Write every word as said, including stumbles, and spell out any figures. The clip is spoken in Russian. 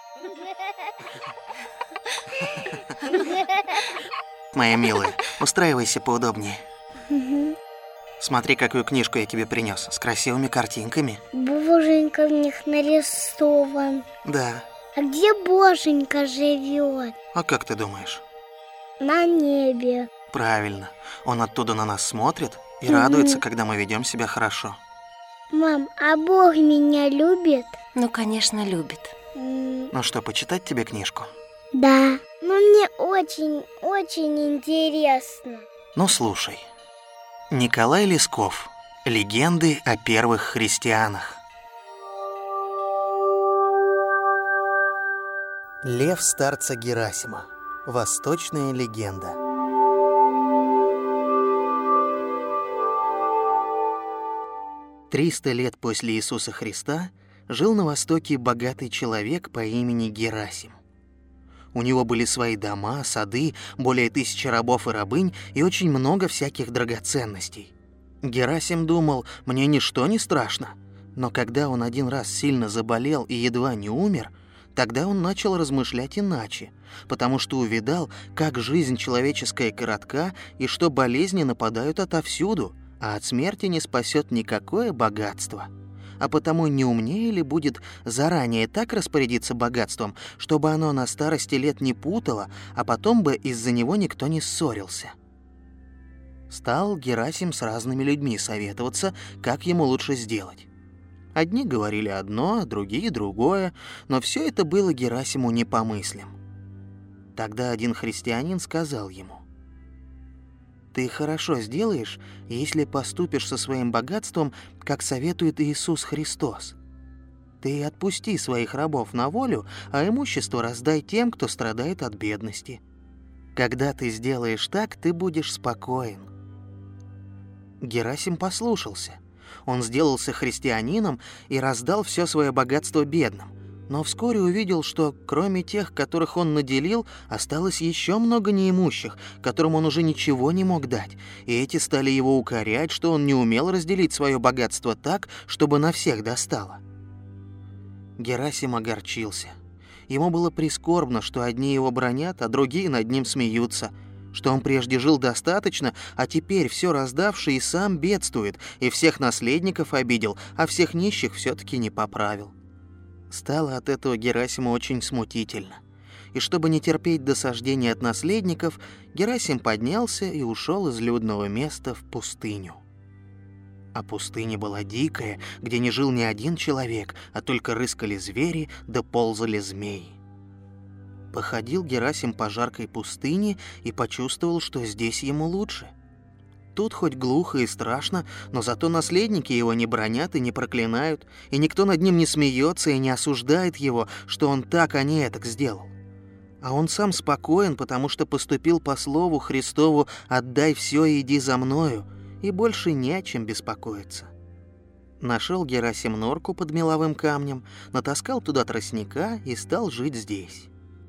Моя милая, устраивайся поудобнее. Угу. Смотри, какую книжку я тебе принес, с красивыми картинками. Боженька в них нарисован. Да. А где Боженька живет? А как ты думаешь? На небе. Правильно. Он оттуда на нас смотрит и Угу. радуется, когда мы ведем себя хорошо. Мам, а Бог меня любит? Ну, конечно, любит. М, Ну что, почитать тебе книжку? Да. Но мне очень, очень интересно. Ну, слушай. Николай Лесков. Легенды о первых христианах. Лев старца Герасима. Восточная легенда. Триста лет после Иисуса Христа жил на Востоке богатый человек по имени Герасим. У него были свои дома, сады, более тысячи рабов и рабынь и очень много всяких драгоценностей. Герасим думал, мне ничто не страшно. Но когда он один раз сильно заболел и едва не умер, тогда он начал размышлять иначе, потому что увидал, как жизнь человеческая коротка и что болезни нападают отовсюду, а от смерти не спасет никакое богатство. А потому не умнее ли будет заранее так распорядиться богатством, чтобы оно на старости лет не путало, а потом бы из-за него никто не ссорился? Стал Герасим с разными людьми советоваться, как ему лучше сделать. Одни говорили одно, другие другое, но все это было Герасиму не по мыслям. Тогда один христианин сказал ему: «Ты хорошо сделаешь, если поступишь со своим богатством, как советует Иисус Христос. Ты отпусти своих рабов на волю, а имущество раздай тем, кто страдает от бедности. Когда ты сделаешь так, ты будешь спокоен». Герасим послушался. Он сделался христианином и раздал все свое богатство бедным. Но вскоре увидел, что кроме тех, которых он наделил, осталось еще много неимущих, которым он уже ничего не мог дать, и эти стали его укорять, что он не умел разделить свое богатство так, чтобы на всех достало. Герасим огорчился. Ему было прискорбно, что одни его бранят, а другие над ним смеются, что он прежде жил достаточно, а теперь все раздавший и сам бедствует, и всех наследников обидел, а всех нищих все-таки не поправил. Стало от этого Герасиму очень смутительно. И чтобы не терпеть досаждений от наследников, Герасим поднялся и ушел из людного места в пустыню. А пустыня была дикая, где не жил ни один человек, а только рыскали звери да ползали змеи. Походил Герасим по жаркой пустыне и почувствовал, что здесь ему лучше. Тут хоть глухо и страшно, но зато наследники его не бранят и не проклинают, и никто над ним не смеется и не осуждает его, что он так, а не этак сделал. А он сам спокоен, потому что поступил по слову Христову «отдай все и иди за мною», и больше не о чем беспокоиться. Нашел Герасим норку под меловым камнем, натаскал туда тростника и стал жить здесь.